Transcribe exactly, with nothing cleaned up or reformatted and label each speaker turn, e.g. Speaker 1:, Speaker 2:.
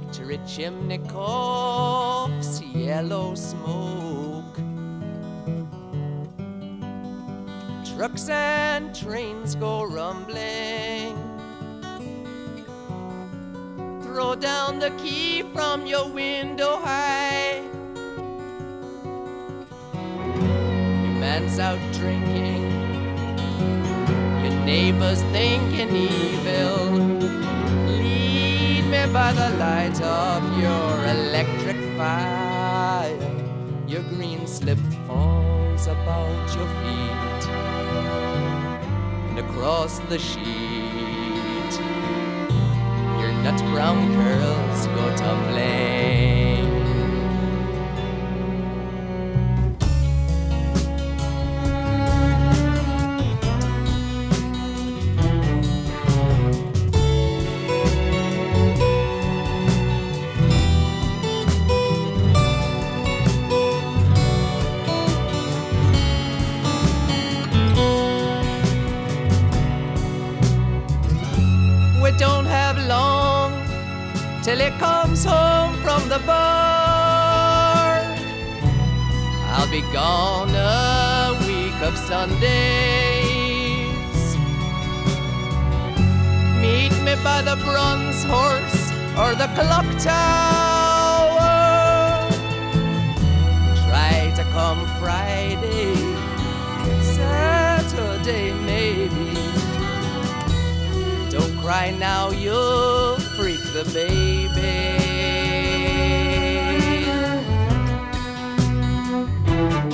Speaker 1: electric chimney coughs yellow smoke. Trucks and trains go rumbling. Throw down the key from your window high. Your man's out drinking. Your neighbor's thinking evil. Lead me by the light of your electric fire. Your green slip falls about your feet and across the sheet. Your nut brown curls go tumbling. Don't have long till he comes home from the bar. I'll be gone a week of Sundays. Meet me by the bronze horse or the clock tower. Try to come Friday, Saturday maybe. Don't cry now, you'll freak the baby.